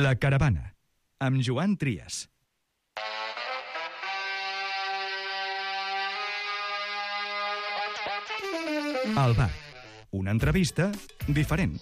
La Caravana, amb Joan Trias. Al bar, una entrevista diferent.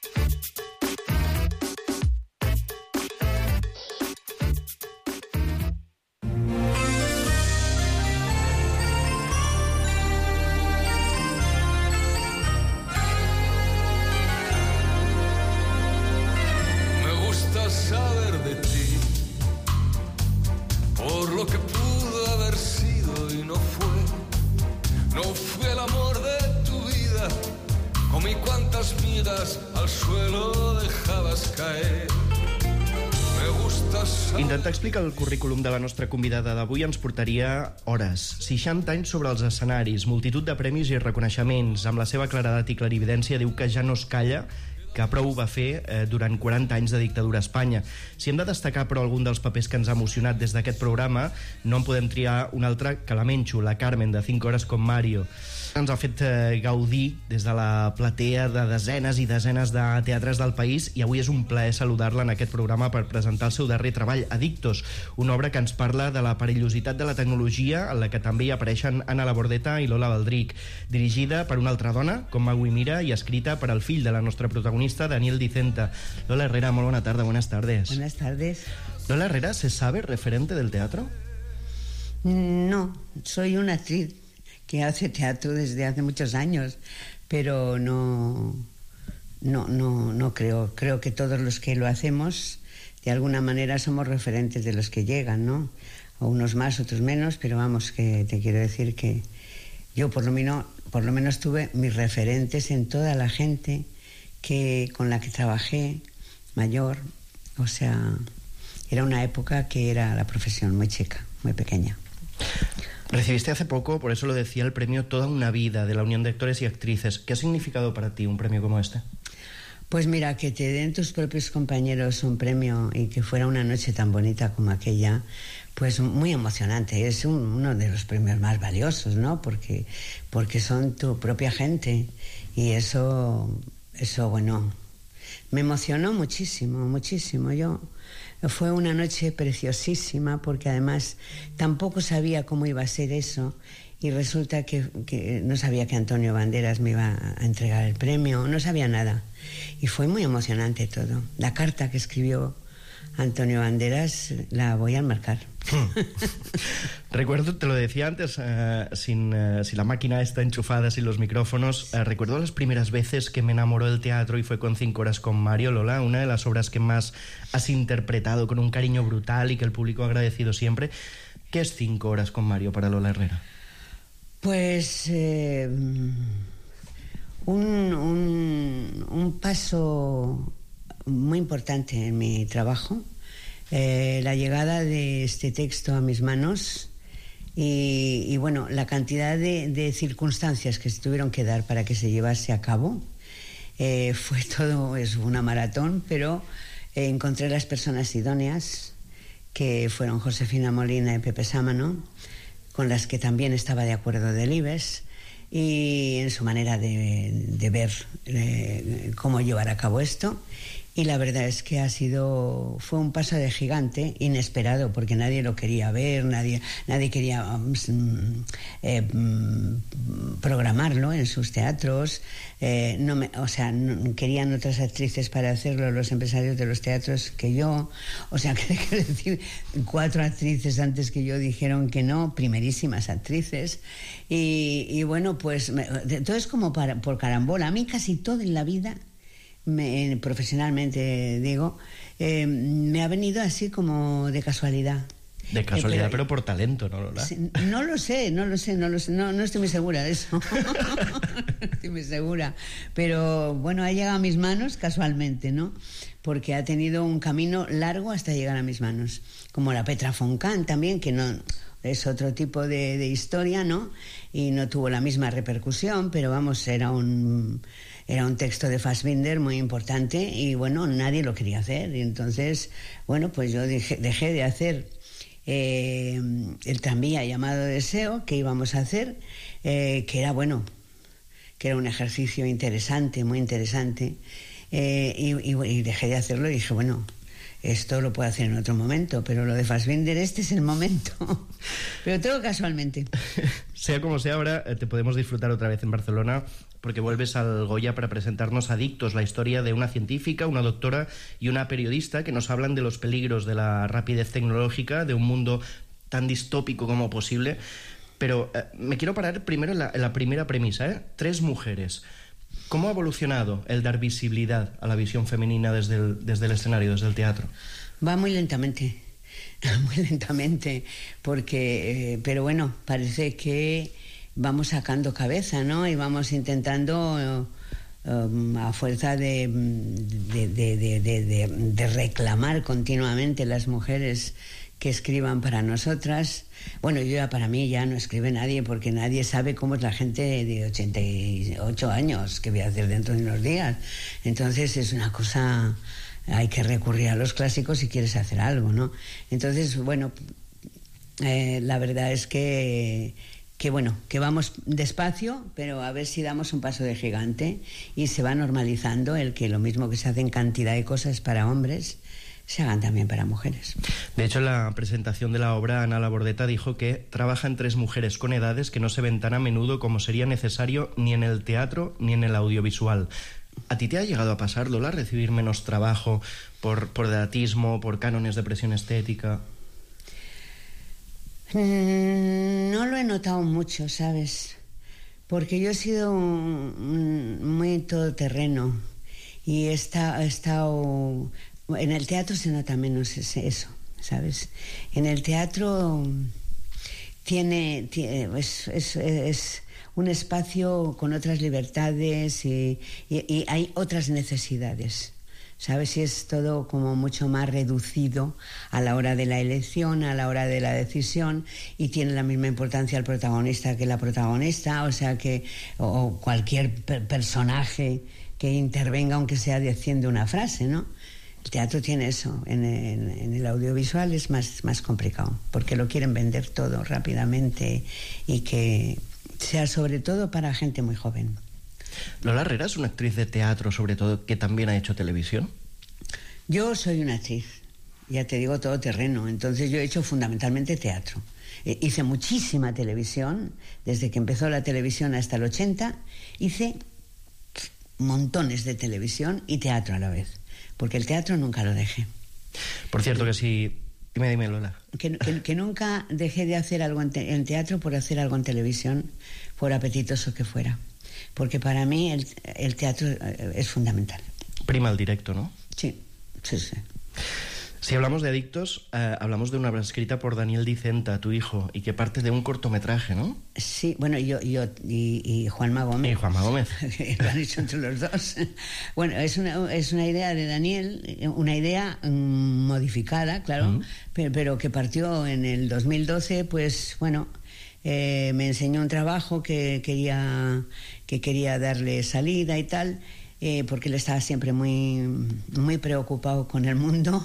Intentar explicar el currículum de la nostra convidada d'avui ens portaria hores. 60 anys sobre els escenaris, multitud de premis i reconeixements. Amb la seva claredat i clarividència diu que ja no es calla, que prou va fer durant 40 anys de dictadura a Espanya. Si hem de destacar, però, algun dels papers que ens ha emocionat des d'aquest programa, no en podem triar un altre que la Menxo, la Carmen, de 5 hores con Mario. Ens ha fet gaudir des de la platea de desenes i desenes de teatres del país, i avui és un plaer saludar-la en aquest programa per presentar el seu darrer treball, Adictos, una obra que ens parla de la perillositat de la tecnologia, en la que també hi apareixen Ana Labordeta i Lola Baldrich, dirigida per una altra dona, com Magui Mira, i escrita per el fill de la nostra protagonista, Daniel Dicenta. Lola Herrera, muy buena tarde, buenas tardes. Buenas tardes. Lola Herrera, ¿se sabe referente del teatro? No, soy una actriz que hace teatro desde hace muchos años, pero no creo que todos los que lo hacemos de alguna manera somos referentes de los que llegan, ¿no? A unos más, otros menos, pero vamos, que te quiero decir que yo por lo menos tuve mis referentes en toda la gente con la que trabajé, mayor, o sea, era una época que era la profesión muy chica, muy pequeña. Recibiste hace poco, por eso lo decía, el premio Toda una vida de la Unión de Actores y Actrices. ¿Qué ha significado para ti un premio como este? Pues mira, que te den tus propios compañeros un premio y que fuera una noche tan bonita como aquella, pues muy emocionante. Es uno de los premios más valiosos, ¿no? Porque son tu propia gente, y eso bueno, me emocionó muchísimo. Fue una noche preciosísima, porque además tampoco sabía cómo iba a ser eso, y resulta que no sabía que Antonio Banderas me iba a entregar el premio, no sabía nada, y fue muy emocionante todo. La carta que escribió Antonio Banderas la voy a enmarcar. Recuerdo, te lo decía antes, si la máquina está enchufada, sin los micrófonos, recuerdo las primeras veces que me enamoró del teatro, y fue con 5 horas con Mario. Lola, una de las obras que más has interpretado con un cariño brutal y que el público ha agradecido siempre. ¿Qué es 5 horas con Mario para Lola Herrera? Pues un paso muy importante en mi trabajo, la llegada de este texto a mis manos, y bueno, la cantidad de circunstancias que se tuvieron que dar para que se llevase a cabo. Fue todo, es una maratón, pero encontré las personas idóneas, que fueron Josefina Molina y Pepe Sámano, con las que también estaba de acuerdo Delibes, y en su manera de ver cómo llevar a cabo esto. Y la verdad es que fue un paso de gigante, inesperado, porque nadie lo quería ver, nadie quería programarlo en sus teatros. Querían otras actrices para hacerlo, los empresarios de los teatros, que yo. O sea, que quiero decir, 4 actrices antes que yo dijeron que no, primerísimas actrices. Y bueno, pues todo es como por carambola. A mí casi todo en la vida, profesionalmente digo, me ha venido así como de casualidad. De casualidad, pero por talento, ¿no, Lola? No lo sé, no estoy muy segura de eso. No estoy muy segura, pero bueno, ha llegado a mis manos casualmente, ¿no? Porque ha tenido un camino largo hasta llegar a mis manos, como la Petra von Kant también, que no es otro tipo de historia, ¿no? Y no tuvo la misma repercusión, pero vamos, era un texto de Fassbinder muy importante, y bueno, nadie lo quería hacer, y entonces, bueno, pues yo dejé de hacer el tranvía llamado Deseo, que íbamos a hacer, que era bueno, que era un ejercicio interesante, muy interesante, y dejé de hacerlo, y dije, bueno, esto lo puedo hacer en otro momento, pero lo de Fassbinder, este es el momento. Pero todo casualmente. Sea como sea, ahora te podemos disfrutar otra vez en Barcelona, porque vuelves al Goya para presentarnos Adictos, la historia de una científica, una doctora y una periodista que nos hablan de los peligros de la rapidez tecnológica, de un mundo tan distópico como posible. Pero me quiero parar primero en la primera premisa, 3 mujeres. ¿Cómo ha evolucionado el dar visibilidad a la visión femenina desde el escenario, desde el teatro? Va muy lentamente, porque, pero bueno, parece que vamos sacando cabeza, ¿no? Y vamos intentando, a fuerza de reclamar continuamente las mujeres que escriban para nosotras. Bueno, para mí ya no escribe nadie, porque nadie sabe cómo es la gente de 88 años, que voy a hacer dentro de unos días. Entonces es una cosa, hay que recurrir a los clásicos si quieres hacer algo, ¿no? Entonces, bueno, la verdad es que vamos despacio, pero a ver si damos un paso de gigante y se va normalizando el que lo mismo que se hacen cantidad de cosas para hombres, se hagan también para mujeres. De hecho, en la presentación de la obra, Ana Labordeta dijo que trabajan 3 mujeres con edades que no se ven tan a menudo como sería necesario ni en el teatro ni en el audiovisual. ¿A ti te ha llegado a pasar, Lola, recibir menos trabajo por edatismo, por cánones de presión estética? No lo he notado mucho, ¿sabes? Porque yo he sido muy todoterreno y he estado... En el teatro se nota menos eso, ¿sabes? En el teatro es un espacio con otras libertades y hay otras necesidades, ¿sabes? Y es todo como mucho más reducido a la hora de la elección, a la hora de la decisión, y tiene la misma importancia el protagonista que la protagonista, o cualquier personaje que intervenga, aunque sea diciendo una frase, ¿no? El teatro tiene eso. En el audiovisual es más complicado, porque lo quieren vender todo rápidamente y que sea sobre todo para gente muy joven. Lola Herrera es una actriz de teatro, sobre todo, que también ha hecho televisión. Yo soy una actriz, ya te digo, todoterreno. Entonces yo he hecho fundamentalmente teatro. Hice muchísima televisión, desde que empezó la televisión hasta el 80, hice montones de televisión y teatro a la vez, porque el teatro nunca lo dejé. Por cierto que sí... Dime, Lola. Que nunca dejé de hacer algo en teatro por hacer algo en televisión, por apetitoso que fuera. Porque para mí el teatro es fundamental. Prima el directo, ¿no? Sí. Si hablamos de Adictos, hablamos de una obra escrita por Daniel Dicenta, tu hijo, y que parte de un cortometraje, ¿no? Sí, bueno, yo y Juanma Gómez. Y Juanma Gómez. Lo han hecho entre los dos. Bueno, es una idea de Daniel, una idea modificada, claro, pero que partió en el 2012, pues bueno, me enseñó un trabajo que quería darle salida y tal, porque él estaba siempre muy preocupado con el mundo.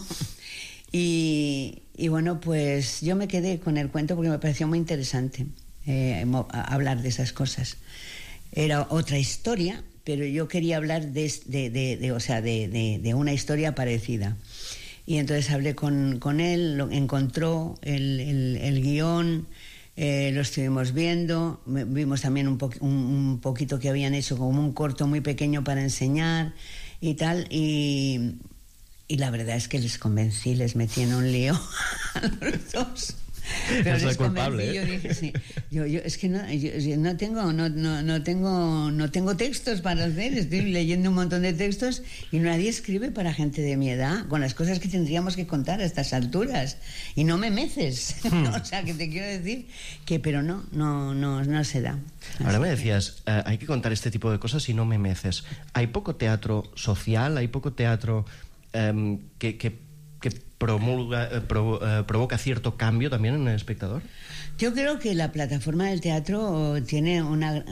Y bueno, pues yo me quedé con el cuento porque me pareció muy interesante hablar de esas cosas. Era otra historia, pero yo quería hablar de una historia parecida. Y entonces hablé con él, encontró el guión, lo estuvimos viendo, vimos también un poquito que habían hecho como un corto muy pequeño para enseñar y tal, y la verdad es que les convencí, les metí en un lío a los dos. Pero es les culpable, convencí, yo dije, sí, yo es que no tengo textos para hacer, estoy leyendo un montón de textos y nadie escribe para gente de mi edad, con las cosas que tendríamos que contar a estas alturas, y no me meces. O sea, que te quiero decir que, pero no se da. Ahora me decías, hay que contar este tipo de cosas y no me meces. ¿Hay poco teatro social? ¿Hay poco teatro que provoca cierto cambio también en el espectador? Yo creo que la plataforma del teatro tiene una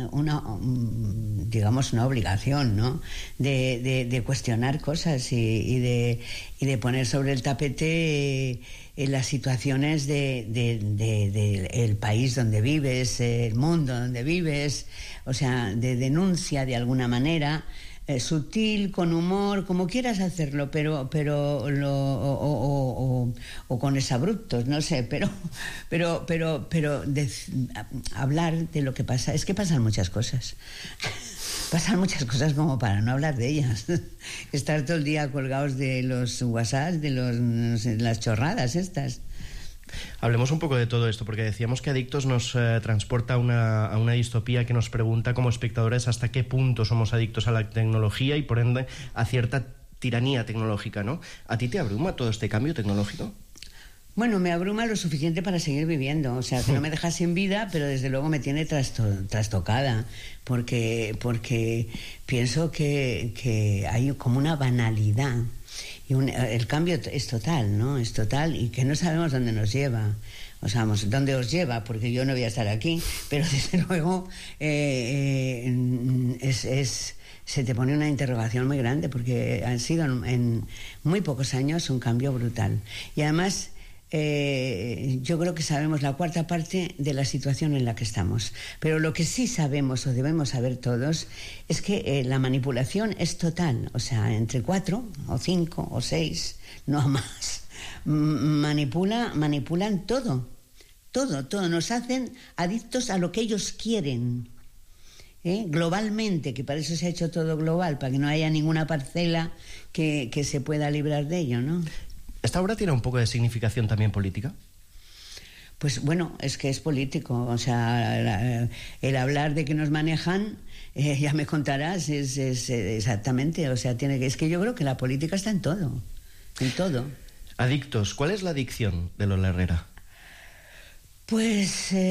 obligación, ¿no? De cuestionar cosas y de poner sobre el tapete las situaciones del país donde vives, el mundo donde vives, o sea, de denuncia de alguna manera. sutil, con humor, como quieras hacerlo, pero o con exabruptos, no sé, pero hablar de lo que pasa. Es que pasan muchas cosas. Pasan muchas cosas como para no hablar de ellas. Estar todo el día colgados de los WhatsApp, de las chorradas estas. Hablemos un poco de todo esto, porque decíamos que Adictos nos transporta a una distopía que nos pregunta como espectadores hasta qué punto somos adictos a la tecnología y por ende a cierta tiranía tecnológica, ¿no? ¿A ti te abruma todo este cambio tecnológico? Bueno, me abruma lo suficiente para seguir viviendo, o sea, que no me deja sin vida, pero desde luego me tiene trastocada, porque pienso que hay como una banalidad. Y el cambio es total, ¿no? Es total y que no sabemos dónde nos lleva. O sea, dónde os lleva, porque yo no voy a estar aquí, pero desde luego se te pone una interrogación muy grande, porque han sido en muy pocos años un cambio brutal. Y además yo creo que sabemos la cuarta parte de la situación en la que estamos, pero lo que sí sabemos o debemos saber todos es que la manipulación es total, o sea, entre 4 o 5 o 6, no más, manipulan todo, nos hacen adictos a lo que ellos quieren, globalmente, que para eso se ha hecho todo global, para que no haya ninguna parcela que se pueda librar de ello, ¿no? ¿Esta obra tiene un poco de significación también política? Pues bueno, es que es político, o sea, el hablar de que nos manejan, ya me contarás, es exactamente, o sea, es que yo creo que la política está en todo, en todo. Adictos, ¿cuál es la adicción de Lola Herrera? Pues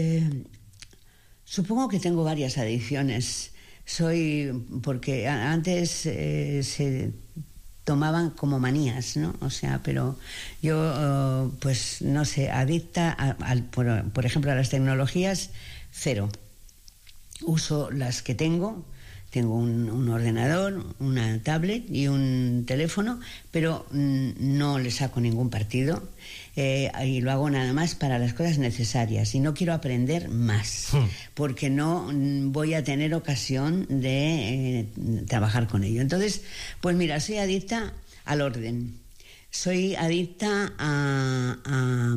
supongo que tengo varias adicciones. Porque antes se tomaban como manías, ¿no? O sea, pero yo, pues no sé, adicta por ejemplo a las tecnologías, cero. Uso las que tengo un ordenador, una tablet y un teléfono, pero no le saco ningún partido, y lo hago nada más para las cosas necesarias y no quiero aprender más, porque no voy a tener ocasión de trabajar con ello. Entonces, pues mira, soy adicta al orden, soy adicta a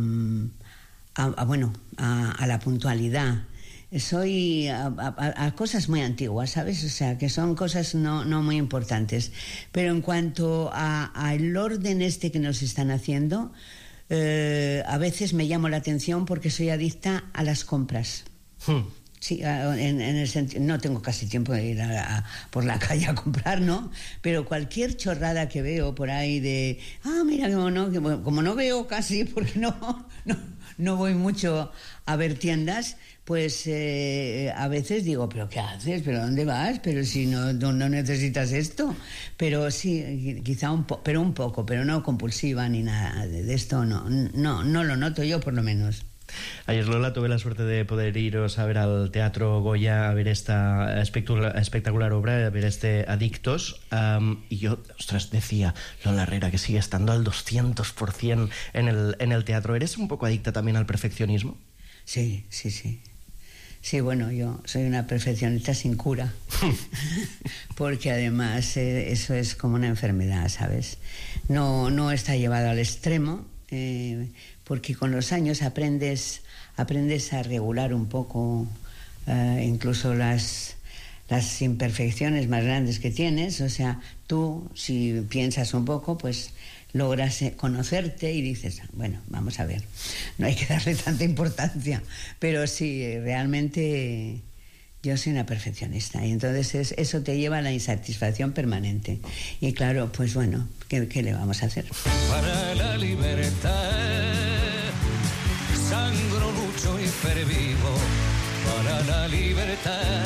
la puntualidad. Soy a cosas muy antiguas, ¿sabes? O sea, que son cosas no muy importantes. Pero en cuanto al orden este que nos están haciendo, a veces me llamo la atención porque soy adicta a las compras. Sí, en el sentido, no tengo casi tiempo de ir por la calle a comprar, ¿no? Pero cualquier chorrada que veo por ahí de... mira, como no veo casi, porque no voy mucho a ver tiendas, pues a veces digo, ¿pero qué haces? ¿Pero dónde vas? Pero si no necesitas esto. Pero sí, quizá un poco, pero no compulsiva ni nada de esto, no lo noto yo por lo menos. Ayer, Lola, tuve la suerte de poder iros a ver al Teatro Goya, a ver esta espectacular obra, a ver este Adictos, y yo, ostras, decía, Lola Herrera, que sigue estando al 200% en el teatro. ¿Eres un poco adicta también al perfeccionismo? Sí. Sí, bueno, yo soy una perfeccionista sin cura, porque además eso es como una enfermedad, ¿sabes? No está llevado al extremo, porque con los años aprendes a regular un poco incluso las imperfecciones más grandes que tienes. O sea, tú, si piensas un poco, pues logras conocerte y dices, bueno, vamos a ver, no hay que darle tanta importancia, pero sí, realmente yo soy una perfeccionista y entonces eso te lleva a la insatisfacción permanente. Y claro, pues bueno, ¿qué le vamos a hacer? Para la libertad sangro, lucho y pervivo. Para la libertad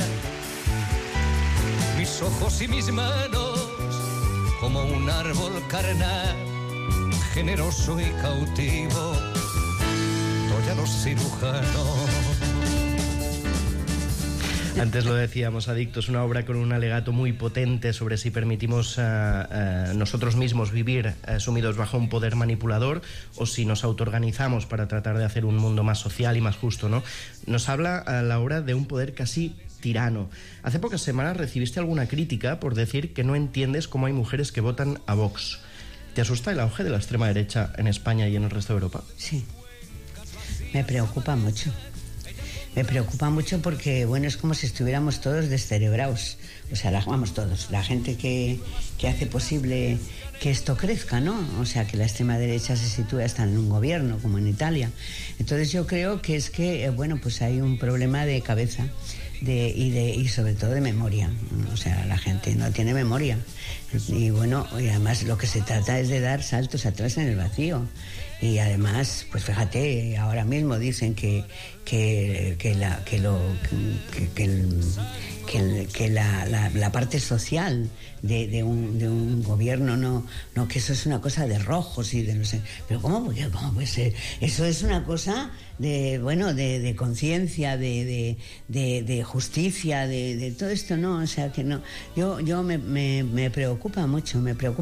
mis ojos y mis manos como un árbol carnal, generoso y cautivo, doy a los cirujanos. Antes lo decíamos, Adictos, una obra con un alegato muy potente sobre si permitimos nosotros mismos vivir sumidos bajo un poder manipulador o si nos autoorganizamos para tratar de hacer un mundo más social y más justo, ¿no? Nos habla la obra de un poder casi tirano. Hace pocas semanas recibiste alguna crítica por decir que no entiendes cómo hay mujeres que votan a Vox. ¿Te asusta el auge de la extrema derecha en España y en el resto de Europa? Sí, me preocupa mucho. Me preocupa mucho porque, bueno, es como si estuviéramos todos descerebrados. O sea, vamos todos, la gente que hace posible que esto crezca, ¿no? O sea, que la extrema derecha se sitúe hasta en un gobierno, como en Italia. Entonces yo creo que es que, bueno, pues hay un problema de cabeza y sobre todo de memoria. O sea, la gente no tiene memoria. Y bueno, y además lo que se trata es de dar saltos atrás en el vacío. Y además, pues fíjate, ahora mismo dicen que la parte social de un gobierno no, que eso es una cosa de rojos y de no sé, pero ¿cómo puede ser? Eso es una cosa de conciencia, de justicia, de todo esto, ¿no? O sea que no, yo me preocupa mucho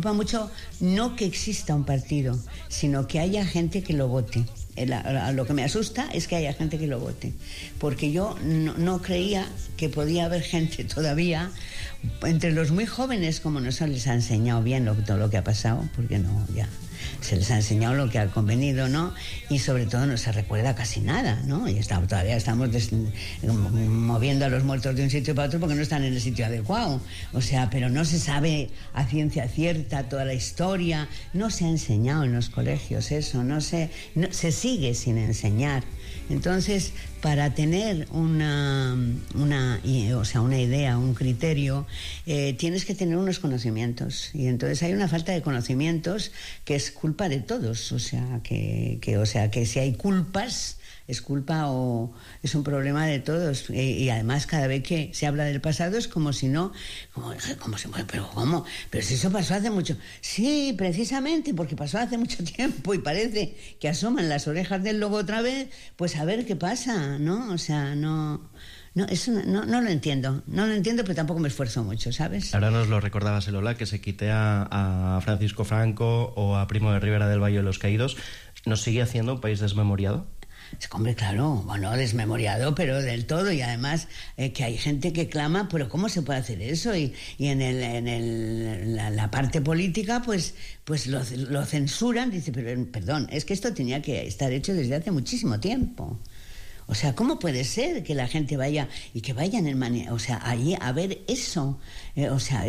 no que exista un partido, sino que haya gente que lo vote. Lo que me asusta es que haya gente que lo vote, porque yo no creía que podía haber gente todavía entre los muy jóvenes, como no se les ha enseñado bien todo lo que ha pasado, porque no, ya se les ha enseñado lo que ha convenido, ¿no? Y sobre todo no se recuerda casi nada, ¿no? Y todavía estamos moviendo a los muertos de un sitio para otro porque no están en el sitio adecuado. O sea, pero no se sabe a ciencia cierta toda la historia, no se ha enseñado en los colegios eso, se sigue sin enseñar. Entonces, para tener una idea, un criterio, tienes que tener unos conocimientos. Y entonces hay una falta de conocimientos que es culpa de todos. O sea, que si hay culpas, es culpa o es un problema de todos. Y además, cada vez que se habla del pasado es como si no... ¿Pero cómo? Pero si eso pasó hace mucho... Sí, precisamente, porque pasó hace mucho tiempo y parece que asoman las orejas del lobo otra vez, pues a ver qué pasa, ¿no? O sea, no, eso no lo entiendo. No lo entiendo, pero tampoco me esfuerzo mucho, ¿sabes? Ahora nos lo recordabas, Elola, que se quite a Francisco Franco o a Primo de Rivera del Valle de los Caídos. ¿Nos sigue haciendo un país desmemoriado? Hombre, claro, bueno, desmemoriado, pero del todo. Y además que hay gente que clama, pero ¿cómo se puede hacer eso? Y en la parte política, pues lo censuran. Dice, pero perdón, es que esto tenía que estar hecho desde hace muchísimo tiempo. O sea, ¿cómo puede ser que la gente vaya y que vayan allí a ver eso? O sea,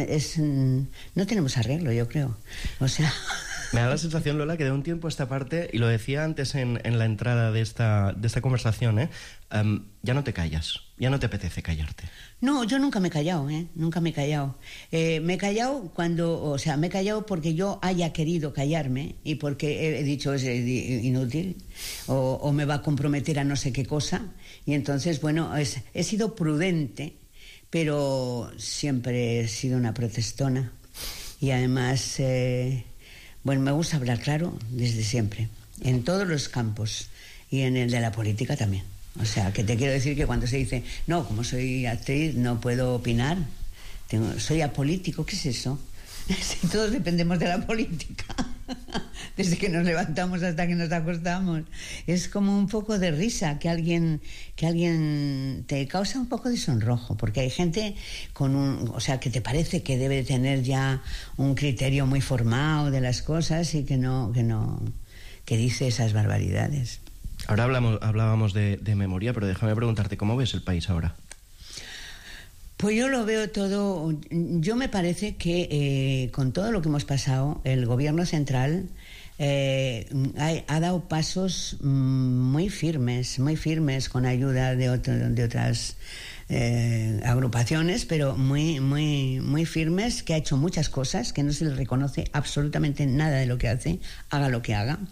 no tenemos arreglo, yo creo. O sea... Me da la sensación, Lola, que de un tiempo a esta parte, y lo decía antes en la entrada de esta conversación, ya no te callas, ya no te apetece callarte. No, yo nunca me he callado, nunca me he callado. Me he callado me he callado porque yo haya querido callarme y porque he dicho es inútil o me va a comprometer a no sé qué cosa. Y entonces, bueno, he sido prudente, pero siempre he sido una protestona. Y además... Bueno, me gusta hablar claro desde siempre, en todos los campos y en el de la política también. O sea, que te quiero decir que cuando se dice, no, como soy actriz no puedo opinar, soy apolítico, ¿qué es eso? Si todos dependemos de la política, desde que nos levantamos hasta que nos acostamos. Es como un poco de risa que alguien te causa un poco de sonrojo, porque hay gente que te parece que debe tener ya un criterio muy formado de las cosas y que dice esas barbaridades. Ahora hablábamos de memoria, pero déjame preguntarte, ¿cómo ves el país ahora? Pues yo lo veo todo... Yo me parece que con todo lo que hemos pasado, el gobierno central ha dado pasos muy firmes con ayuda de otras agrupaciones, pero muy, muy, muy firmes, que ha hecho muchas cosas, que no se le reconoce absolutamente nada de lo que hace, haga lo que haga,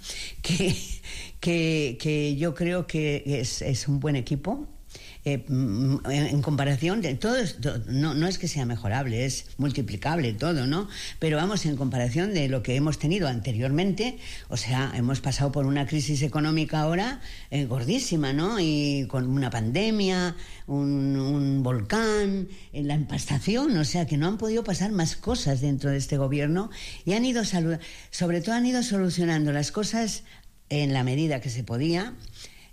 que yo creo que es un buen equipo. En comparación de todo esto, no es que sea mejorable, es multiplicable todo, ¿no? Pero vamos, en comparación de lo que hemos tenido anteriormente, o sea, hemos pasado por una crisis económica ahora gordísima, ¿no? Y con una pandemia, un volcán, la empastación, o sea, que no han podido pasar más cosas dentro de este gobierno y sobre todo han ido solucionando las cosas en la medida que se podía.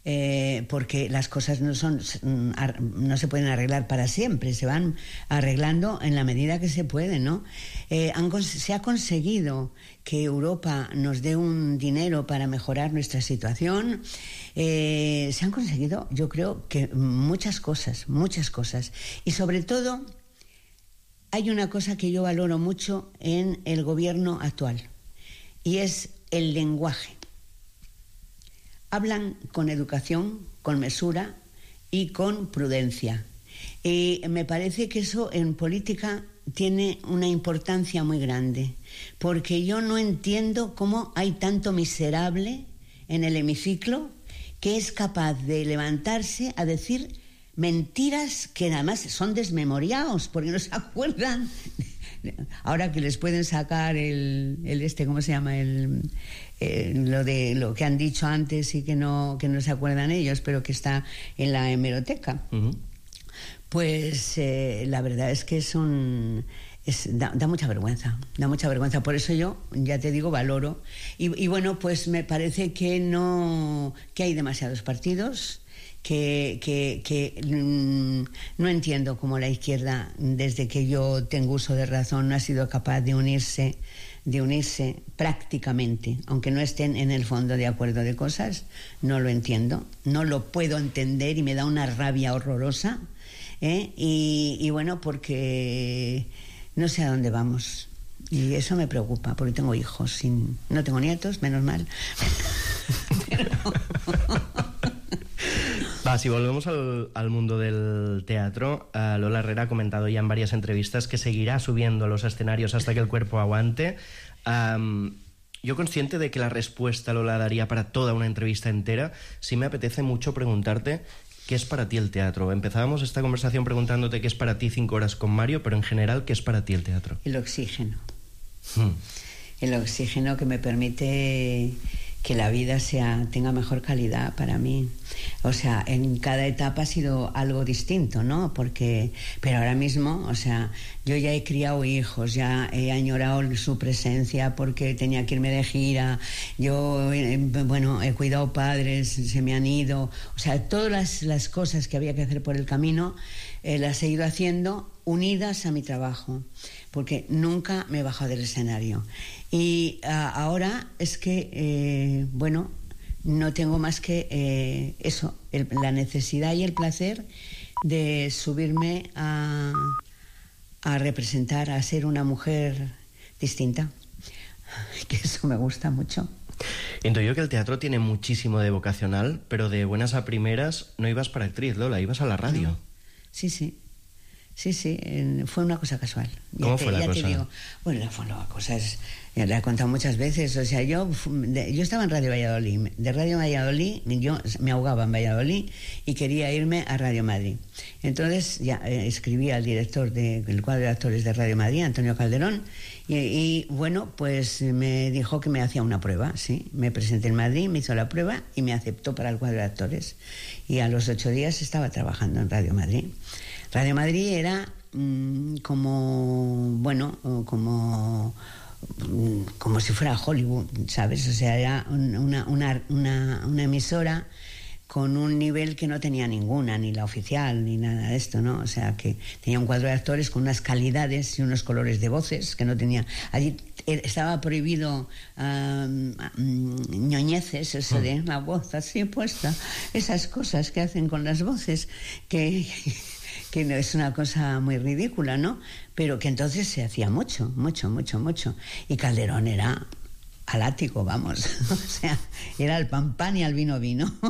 porque las cosas no se pueden arreglar para siempre, se van arreglando en la medida que se puede, ¿no? Se ha conseguido que Europa nos dé un dinero para mejorar nuestra situación. Se han conseguido, yo creo, que muchas cosas. Y sobre todo, hay una cosa que yo valoro mucho en el gobierno actual, y es el lenguaje. Hablan con educación, con mesura y con prudencia. Y me parece que eso en política tiene una importancia muy grande, porque yo no entiendo cómo hay tanto miserable en el hemiciclo que es capaz de levantarse a decir mentiras que además son desmemoriados, porque no se acuerdan. Ahora que les pueden sacar ¿cómo se llama? Lo que han dicho antes y que no se acuerdan ellos, pero que está en la hemeroteca. Uh-huh. Pues la verdad es que da mucha vergüenza, por eso yo, ya te digo, valoro. Y bueno, pues me parece que hay demasiados partidos, que no entiendo cómo la izquierda, desde que yo tengo uso de razón, no ha sido capaz de unirse prácticamente, aunque no estén en el fondo de acuerdo de cosas. No lo entiendo, no lo puedo entender y me da una rabia horrorosa, y bueno, porque no sé a dónde vamos, y eso me preocupa, porque tengo hijos, no tengo nietos, menos mal. Pero... si volvemos al mundo del teatro, Lola Herrera ha comentado ya en varias entrevistas que seguirá subiendo a los escenarios hasta que el cuerpo aguante. Yo, consciente de que la respuesta, Lola, daría para toda una entrevista entera, sí me apetece mucho preguntarte qué es para ti el teatro. Empezábamos esta conversación preguntándote qué es para ti 5 horas con Mario, pero en general, ¿qué es para ti el teatro? El oxígeno. El oxígeno que me permite que la vida tenga mejor calidad para mí. O sea, en cada etapa ha sido algo distinto, ¿no? Pero ahora mismo, o sea, yo ya he criado hijos, ya he añorado su presencia porque tenía que irme de gira, yo, he cuidado padres, se me han ido, o sea, todas las cosas que había que hacer por el camino, las he ido haciendo unidas a mi trabajo, porque nunca me he bajado del escenario. Y ahora es que, no tengo más que la necesidad y el placer de subirme a representar, a ser una mujer distinta, que eso me gusta mucho. Entiendo yo que el teatro tiene muchísimo de vocacional, pero de buenas a primeras no ibas para actriz, Lola, ibas a la radio. No. Sí, fue una cosa casual. ¿Cómo fue la cosa? Te digo, bueno, fue una cosa, la he contado muchas veces, o sea, yo estaba en Radio Valladolid, de Radio Valladolid, yo me ahogaba en Valladolid y quería irme a Radio Madrid. Entonces ya escribí al director del cuadro de actores de Radio Madrid, Antonio Calderón, y bueno, pues me dijo que me hacía una prueba, sí, me presenté en Madrid, me hizo la prueba y me aceptó para el cuadro de actores. Y a los 8 días estaba trabajando en Radio Madrid. Radio Madrid era como si fuera Hollywood, ¿sabes? O sea, era una emisora con un nivel que no tenía ninguna, ni la oficial, ni nada de esto, ¿no? O sea, que tenía un cuadro de actores con unas calidades y unos colores de voces que no tenía. Allí estaba prohibido ñoñeces, eso de la voz así puesta, esas cosas que hacen con las voces, que es una cosa muy ridícula, ¿no? Pero que entonces se hacía mucho. Y Calderón era al ático, vamos. O sea, era al pan y al vino.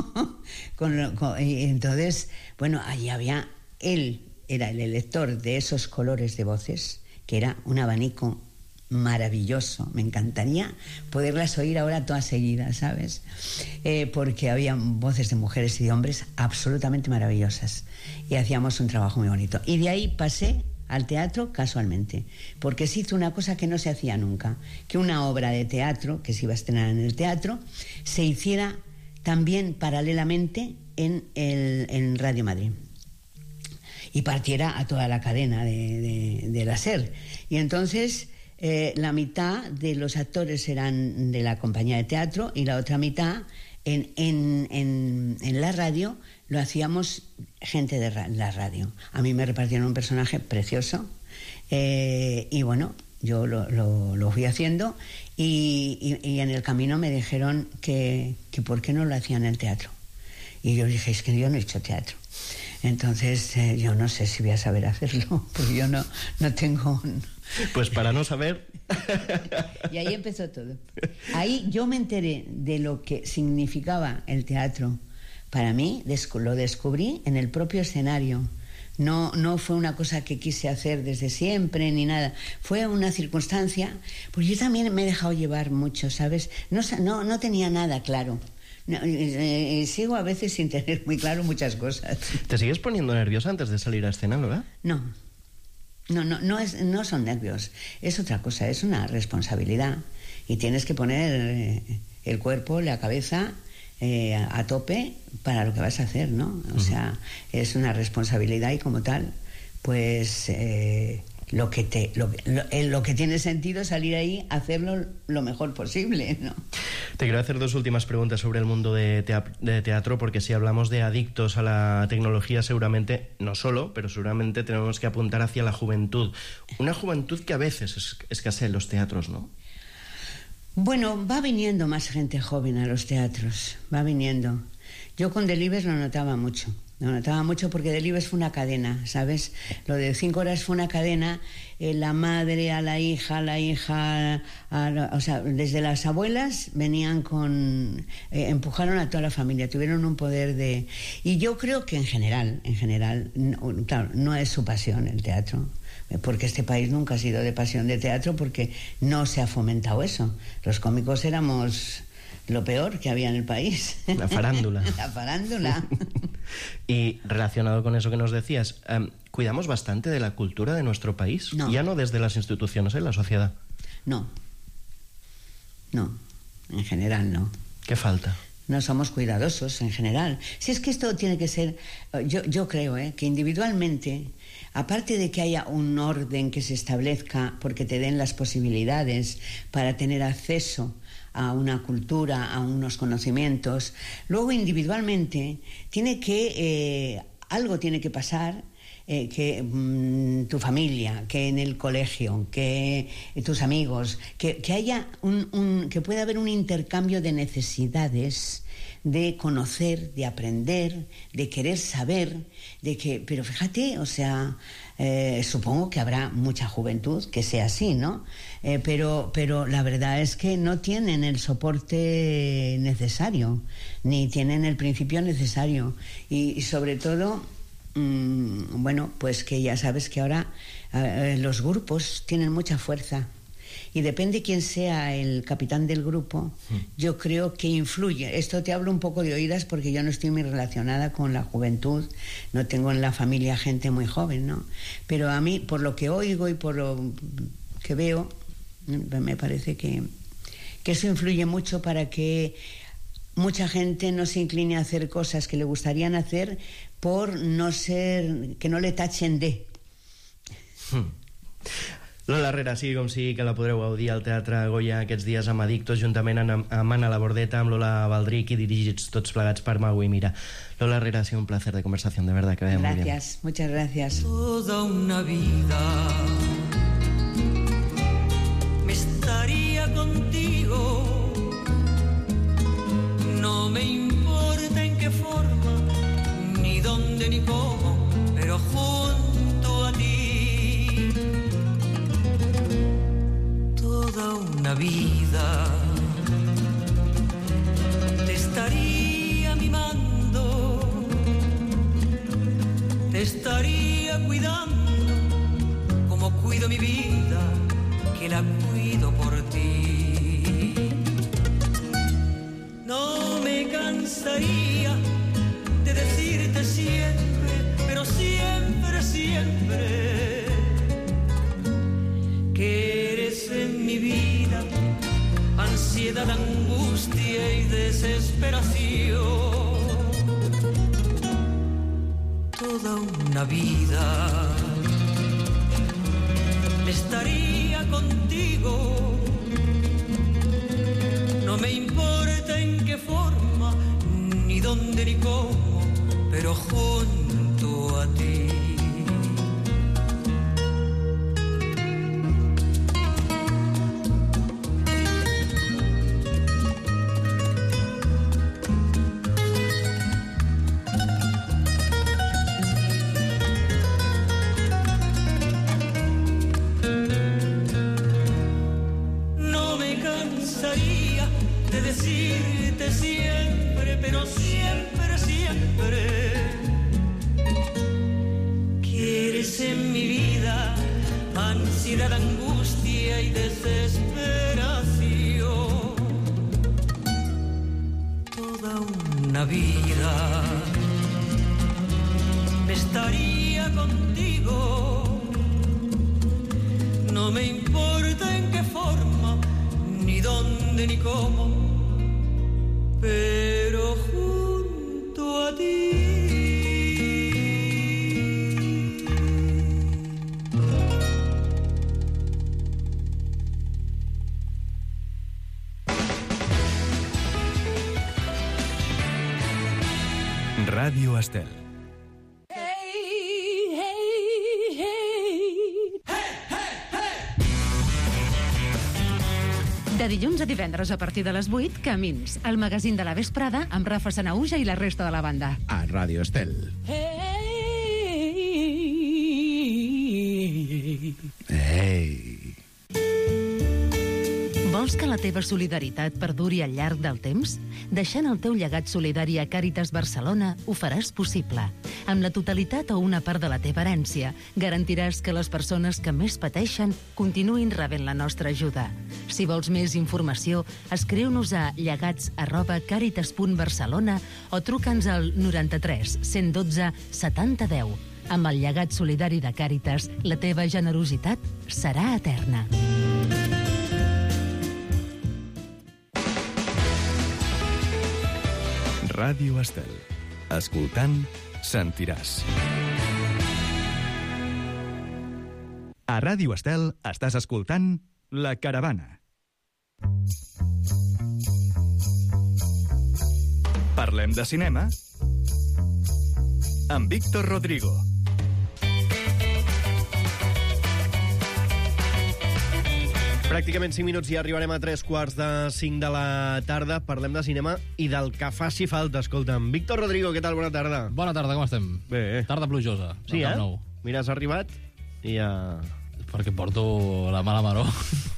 Y entonces, bueno, allí él era el elector de esos colores de voces, que era un abanico maravilloso. Me encantaría poderlas oír ahora todas seguidas, ¿sabes? Porque había voces de mujeres y de hombres absolutamente maravillosas y hacíamos un trabajo muy bonito. Y de ahí pasé al teatro casualmente, porque se hizo una cosa que no se hacía nunca, que una obra de teatro que se iba a estrenar en el teatro se hiciera también paralelamente en Radio Madrid y partiera a toda la cadena de la SER. Y entonces la mitad de los actores eran de la compañía de teatro y la otra mitad En la radio lo hacíamos gente de la radio. A mí me repartieron un personaje precioso y bueno, yo lo fui haciendo y en el camino me dijeron que por qué no lo hacían en el teatro. Y yo dije, es que yo no he hecho teatro. Entonces yo no sé si voy a saber hacerlo, porque yo no tengo... Pues para no saber... Y ahí empezó todo. Ahí yo me enteré de lo que significaba el teatro. Para mí lo descubrí en el propio escenario. No fue una cosa que quise hacer desde siempre ni nada. Fue una circunstancia, pues yo también me he dejado llevar mucho, ¿sabes? No tenía nada claro. Sigo a veces sin tener muy claro muchas cosas. ¿Te sigues poniendo nerviosa antes de salir a escena, verdad? No son nervios. Es otra cosa, es una responsabilidad. Y tienes que poner el cuerpo, la cabeza a tope para lo que vas a hacer, ¿no? O sea, es una responsabilidad y como tal, pues lo que tiene sentido es salir ahí, hacerlo lo mejor posible, ¿no? Te quiero hacer dos últimas preguntas sobre el mundo de teatro, porque si hablamos de adictos a la tecnología, seguramente, no solo, pero seguramente tenemos que apuntar hacia la juventud. Una juventud que a veces escasea en los teatros, ¿no? Bueno, va viniendo más gente joven a los teatros, va viniendo. Yo con Delibes lo notaba mucho porque Delibes fue una cadena, ¿sabes? Lo de 5 horas fue una cadena, la madre a la hija, o sea, desde las abuelas venían empujaron a toda la familia, tuvieron un poder de... Y yo creo que en general, claro, no es su pasión el teatro, porque este país nunca ha sido de pasión de teatro, porque no se ha fomentado eso. Los cómicos éramos lo peor que había en el país. La farándula. La farándula. Y relacionado con eso que nos decías, ¿cuidamos bastante de la cultura de nuestro país? No. Ya no desde las instituciones, la sociedad. No, en general no. ¿Qué falta? No somos cuidadosos en general. Si es que esto tiene que ser... Yo creo que individualmente, aparte de que haya un orden que se establezca porque te den las posibilidades para tener acceso a una cultura, a unos conocimientos, luego individualmente algo tiene que pasar, que tu familia, que en el colegio, que tus amigos, que haya que pueda haber un intercambio de necesidades, de conocer, de aprender, de querer saber, pero fíjate, o sea, supongo que habrá mucha juventud que sea así, ¿no? Pero la verdad es que no tienen el soporte necesario, ni tienen el principio necesario, y sobre todo, bueno, pues que ya sabes que ahora los grupos tienen mucha fuerza. Y depende quién sea el capitán del grupo, yo creo que influye. Esto te hablo un poco de oídas porque yo no estoy muy relacionada con la juventud, no tengo en la familia gente muy joven, ¿no? Pero a mí, por lo que oigo y por lo que veo, me parece que eso influye mucho para que mucha gente no se incline a hacer cosas que le gustarían hacer por que no le tachen de... Lola Herrera, sigui com sigui, que la podreu gaudir al Teatre Goya aquests dies amb Addictos, juntament amb Anna Labordeta, amb Lola Baldric i dirigits tots plegats per Mau i Mira. Lola Herrera, ha sido un placer de conversación, de verdad, que vaya muy bien. Gracias, muchas gracias. Toda una vida me estaría contigo, no me importa en qué forma, ni dónde ni cómo, pero junto a ti. Toda una vida te estaría mimando, te estaría cuidando como cuido mi vida, que la cuido por ti. No me cansaría de decirte siempre, pero siempre, siempre, que eres en mi vida ansiedad, angustia y desesperación. Toda una vida estaría contigo, no me importa en qué forma, dónde ni cómo, pero junto a ti. De decirte siempre, pero siempre, siempre, que eres en mi vida ansiedad, angustia y desesperación. Toda una vida me estaría contigo, no me importa en qué forma, ni dónde ni cómo, pero junto a ti. Ràdio Estel. De dilluns a divendres a partir de les 8, Camins, el magazín de la vesprada amb Rafa Sanahuja i la resta de la banda. A Ràdio Estel. Ei! Vols que la teva solidaritat perduri al llarg del temps? Deixant el teu llegat solidari a Càritas Barcelona ho faràs possible. Amb la totalitat o una part de la teva herència, garantiràs que les persones que més pateixen continuïn rebent la nostra ajuda. Si vols més informació, escriu-nos a llegats@caritas.barcelona o truca'ns al 93 112 70 10. Amb el llegat solidari de Càritas, la teva generositat serà eterna. Ràdio Estel. Escoltant, sentiràs. A Ràdio Estel estàs escoltant La Caravana. Parlem de cinema amb Víctor Rodrigo. Pràcticament 5 minuts i arribarem a 3:45 de la tarda. Parlem de cinema i del que faci falta. Escolta'm, Víctor Rodrigo, què tal? Bona tarda. Bona tarda, com estem? Bé. Tarda plujosa. Sí, del Camp eh? Nou. Mira, has arribat i ja... Perquè porto la mala maró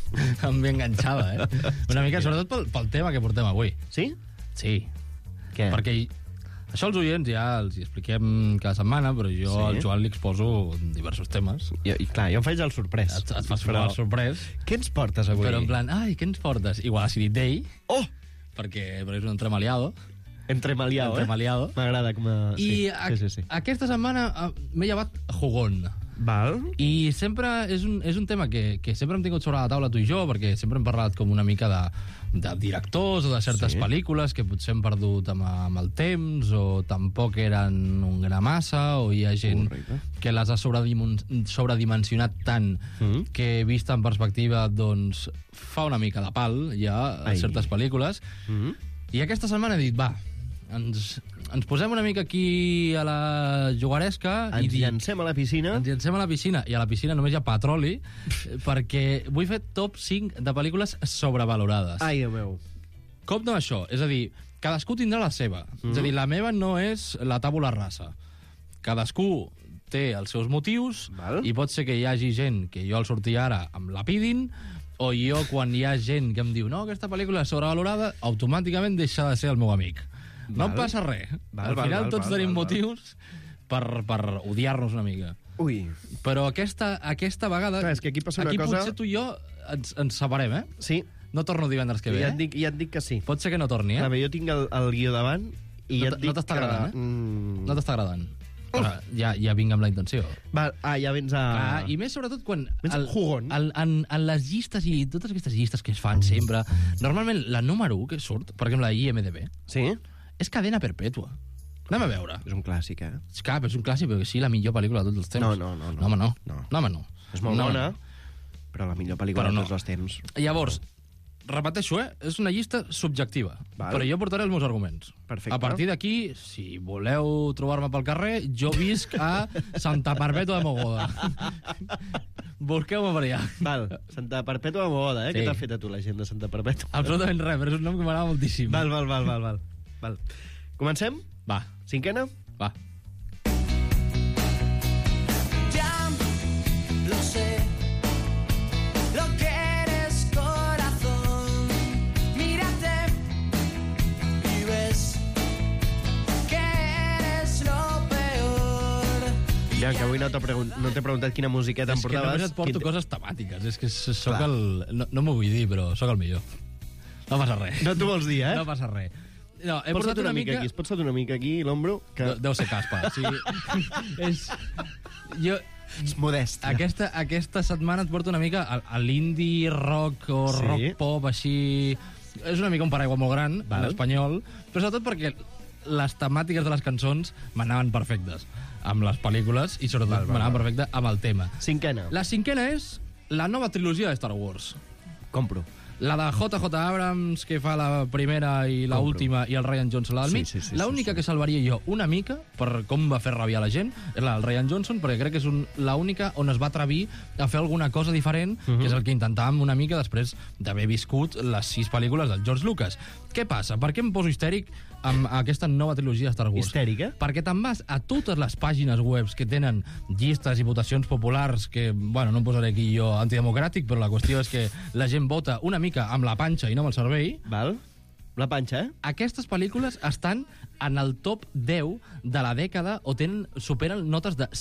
amb ben enganxada, Una mica, sobretot pel tema que portem avui. Sí? Sí. Què? Perquè això als oients ja els hi expliquem cada setmana, però jo al Joan li exposo diversos temes. I clar, jo em faig el sorprès. Et fas el sorprès. Què ens portes avui? Però en plan, ai, què ens portes? Igual has dit d'ell. Oh! Perquè és un entremaliado. Entremaliado, Entremaliado. M'agrada com a... I sí. aquesta setmana m'he llevat jugón. Val. I sempre és un tema que sempre hem tingut sobre la taula tu i jo, perquè sempre hem parlat com una mica de directors o de certes pel·lícules que potser hem perdut amb el temps o tampoc eren un gra massa, o hi ha gent que les ha sobredimensionat tant que, vista en perspectiva, doncs fa una mica de pal ja a certes pel·lícules. I aquesta setmana he dit, va, ens posem una mica aquí a la jugaresca ens llancem a la piscina. Ens llancem a la piscina, i a la piscina només hi ha petroli, perquè vull fer top 5 de pel·lícules sobrevalorades. Ai, Déu meu. Compte amb això, és a dir, cadascú tindrà la seva. És a dir, la meva no és la tàbula rasa. Cadascú té els seus motius, i pot ser que hi hagi gent que jo al sortir ara em lapidin, o jo, quan hi ha gent que em diu no, aquesta pel·lícula és sobrevalorada, automàticament deixa de ser el meu amic. No em passa res. Al final tots tenim motius per odiar-nos una mica. Ui. Però aquesta vegada... Clar, és que aquí passa una cosa... potser tu i jo ens separem, Sí. No torno divendres que ve, Ja et dic que sí. Pot ser que no torni, Clar, jo tinc el guió davant i ja et dic no t'està agradant, No t'està agradant. Però ja vinc amb la intenció. Ja vens a... I més sobretot quan... Vens a jugón. En les llistes i totes aquestes llistes que es fan sempre, normalment la número 1 que surt, per exemple, la IMDb, és Cadena Perpètua. Anem a veure. És un clàssic, És un clàssic, perquè sí, la millor pel·lícula de tots els temps. No. Home, no. És molt bona, però la millor pel·lícula de tots els temps. Llavors, repeteixo, és una llista subjectiva, Val. però jo portaré els meus arguments. Perfecte. A partir d'aquí, si voleu trobar-me pel carrer, jo visc a Santa Perpètua de Mogoda. Busqueu-me per allà. Val, Santa Perpètua de Mogoda, Sí. Què t'ha fet a tu la gent de Santa Perpètua? Absolutament res, però és un nom que m'agrada moltíssim. Val. Comencem? Va, Cinquena? va. Ya lo sé, lo que eres, corazón. Mírate y ves que eres lo peor. Ja, que avui no t'he preguntat quina musiqueta em És que portaves. només et porto coses temàtiques. És que sóc el... No m'ho vull dir, però sóc el millor. No passa res. No t'ho vols dir, No passa res. No, he Posa't portat una mica... aquí, es pot una mica aquí, l'ombro, que Deu ser caspa. Sí. Jo... és modest. Aquesta setmana et porto una mica a l'indie rock o Sí. rock pop, així... És una mica un paraigua molt gran, Val. en espanyol, però sobretot perquè les temàtiques de les cançons m'anaven perfectes amb les pel·lícules i sobretot m'anaven perfecte amb el tema. Cinquena. La cinquena és la nova trilogia de Star Wars. Compro. La de J.J. Abrams, que fa la primera i la última, i el Rian Johnson la del mig. Sí, L'única que salvaria jo una mica, per com va fer rabiar la gent, és la del Rian Johnson, perquè crec que és l'única on es va atrevir a fer alguna cosa diferent, que és el que intentàvem una mica després d'haver viscut les 6 pel·lícules del George Lucas. Què passa? Per què em poso histèric amb aquesta nova trilogia de Star Wars? Histèrica? Perquè te'n vas a totes les pàgines webs que tenen llistes i votacions populars que, bueno, no em posaré aquí jo antidemocràtic, però la qüestió és que la gent vota una mica amb la panxa i no amb el cervell. Val? La panxa, Aquestes pel·lícules estan en el top 10 de la dècada o superen notes de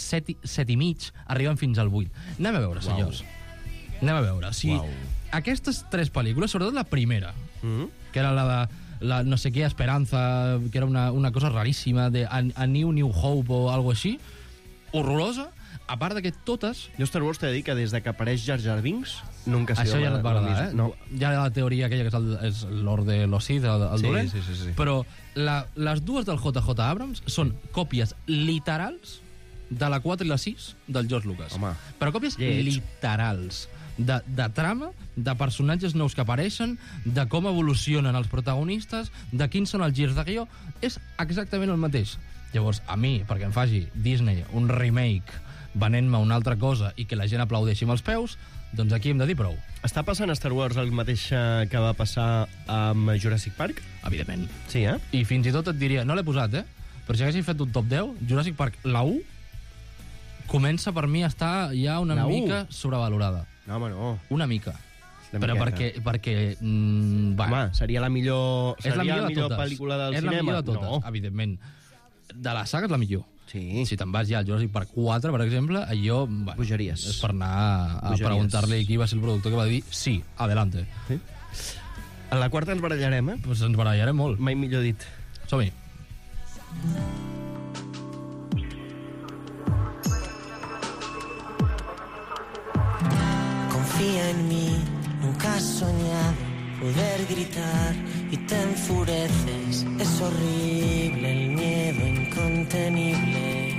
7,5, arriben fins al 8. Anem a veure, senyors. Anem a veure. Si aquestes 3 pel·lícules, sobretot la primera, que era la de la no sé què Esperanza, que era una cosa raríssima, de a New Hope o algo així, horrorosa, a part de que totes... Jo Star Wars t'he de dir que des de que apareix Jar Jar Binks nunca ha sido Això ja no et va agradar, eh? No. Ja la teoria aquella que és l'Ord de los Sith, el dolent. Sí. Però les dues del J.J. Abrams són còpies literals de la 4 i la 6 del George Lucas. Home, Però còpies lleig. literals de trama, de personatges nous que apareixen, de com evolucionen els protagonistes, de quins són els girs de guió. És exactament el mateix. Llavors, a mi, perquè em faci Disney un remake venent-me una altra cosa i que la gent aplaudeixi amb els peus, doncs aquí hem de dir prou. Està passant a Star Wars el mateix que va passar amb Jurassic Park? Evidentment. Sí, I fins i tot et diria, no l'he posat, però si haguessin fet un top 10, Jurassic Park, la 1, comença per mi a estar ja una La 1? mica sobrevalorada. No, home, no. Una mica. Una Però miqueta. perquè Home, seria la millor, és la millor de millor totes. pel·lícula del és cinema? la millor de totes, No. evidentment. De la saga és la millor. Sí. Si te'n vas ja al Jurassic Park 4, per exemple, allò... Bueno, Bogeries. és per anar a Bogeries. preguntar-li qui va ser el productor que va dir sí, adelante. Sí? A la quarta ens barallarem, Pues ens barallarem molt. Mai millor dit. Som-hi. Confía en mí, nunca has soñado poder gritar y te enfureces. Es horrible el miedo incontenible.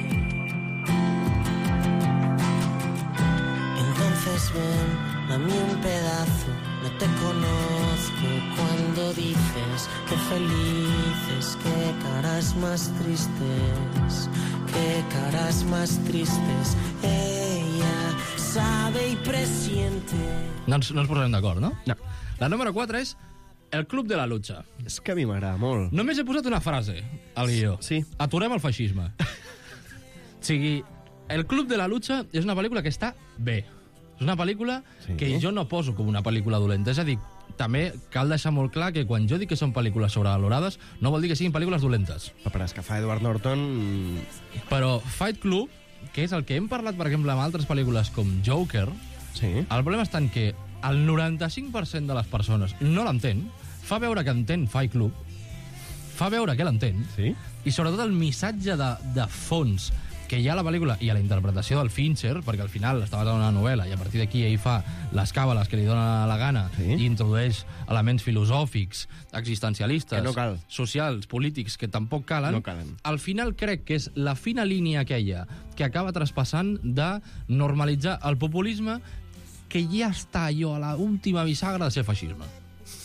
Entonces ven, dame un pedazo, no te conozco cuando dices que felices, qué caras más tristes, qué caras más tristes. Ella sabe y presiente. No ens posarem d'acord, no? No. La número 4 és El Club de la Lucha. És que a mi m'agrada molt. Només he posat una frase al guió. Sí. Aturem el feixisme. O sigui, El Club de la Lucha és una pel·lícula que està bé. És una pel·lícula que jo no poso com una pel·lícula dolenta. És a dir, també cal deixar molt clar que quan jo dic que són pel·lícules sobrevalorades, no vol dir que siguin pel·lícules dolentes. Però és que fa Edward Norton... Però Fight Club, que és el que hem parlat, per exemple, amb altres pel·lícules com Joker, Sí. el problema està en que el 95% de les persones no l'entén, fa veure que entén Fight Club, fa veure que l'entén, Sí? i sobretot el missatge de fons que hi ha a la pel·lícula i a la interpretació del Fincher, perquè al final està basada en una novel·la i a partir d'aquí ell fa les càbales que li dona la gana Sí. i introdueix elements filosòfics, existencialistes, Que no cal. socials, polítics, que tampoc calen. No calen. Al final crec que és la fina línia aquella que acaba traspassant de normalitzar el populisme que ja està allò a l'última bisagra de ser feixisme.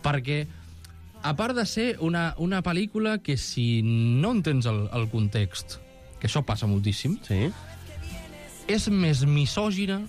Perquè, a part de ser una pel·lícula que si no entens el context, que això passa moltíssim, Sí. és més misògina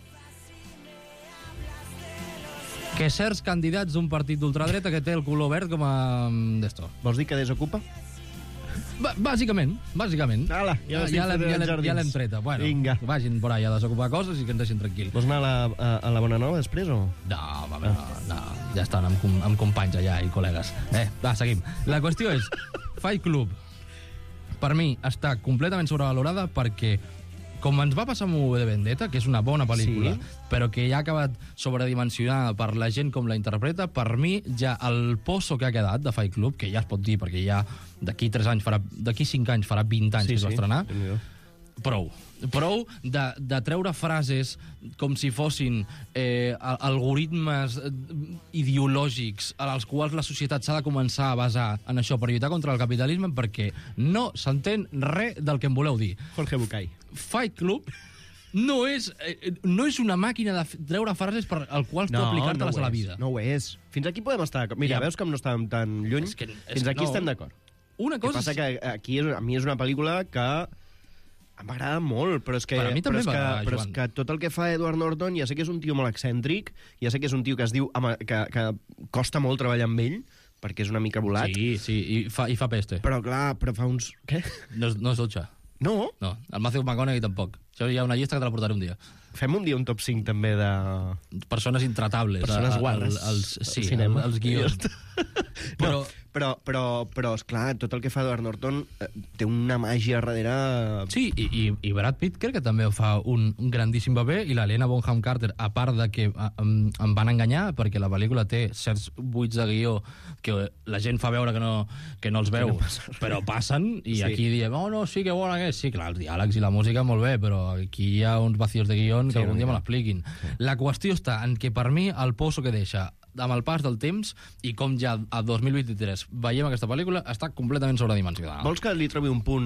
que certs candidats d'un partit d'ultradreta que té el color verd com a... d'esto. Vols dir que desocupa? Bàsicament. Ala, ja l'hem treta. Bueno, Vinga. vagin por ahí a desocupar coses i que ens deixin tranquil. Vols anar a la Bona Nova després o...? No, home, no. Ja estan amb companys allà i col·legues. Va, seguim. La qüestió és, Fight Club, per mi, està completament sobrevalorada perquè, com ens va passar amb V de Vendetta, que és una bona pel·lícula, però que ja ha acabat sobredimensionada per la gent com la interpreta, per mi ja el pozo que ha quedat de Fight Club, que ja es pot dir, perquè ja d'aquí 5 anys farà 20 anys que es va estrenar, prou de treure frases com si fossin algoritmes ideològics als quals la societat s'ha de començar a basar en això per lluitar contra el capitalisme, perquè no s'entén res del que em voleu dir. Jorge Bucay. Fight Club no és una màquina de treure frases per al quals tu aplicar-te-les a la vida. No ho és. Fins aquí podem estar d'acord. Mira, veus com no estàvem tan lluny? Fins aquí estem d'acord. Una cosa... El que passa que aquí a mi és una pel·lícula que m'agrada molt, però és que, per a mi també m'agrada, però és que tot el que fa Edward Norton, ja sé que és un tio molt excèntric, ja sé que és un tio que es diu que costa molt treballar amb ell, perquè és una mica volat. Sí, i fa peste. Però clar, fa uns... Què? No és dotxa. No? No, el Matthew McConaughey tampoc. Això hi ha una llista que te la portaré un dia. Fem un dia un top 5 també de... Persones intratables. Persones guarres. Sí, els guions. Però, esclar, tot el que fa Edward Norton té una màgia darrere... Sí, i Brad Pitt crec que també fa un grandíssim paper, i l'Helena Bonham Carter, a part de que em van enganyar, perquè la pel·lícula té certs buits de guió que la gent fa veure que no els veu, però passen, i aquí diem, no, sí, que bona que és. Sí, clar, els diàlegs i la música molt bé, però aquí hi ha uns vacíos de guió que algun dia me l'expliquin. La qüestió està en que per mi el pozo que deixa amb el pas del temps i com ja a 2023 veiem aquesta pel·lícula està completament sobredimensionada. Vols que li trobi un punt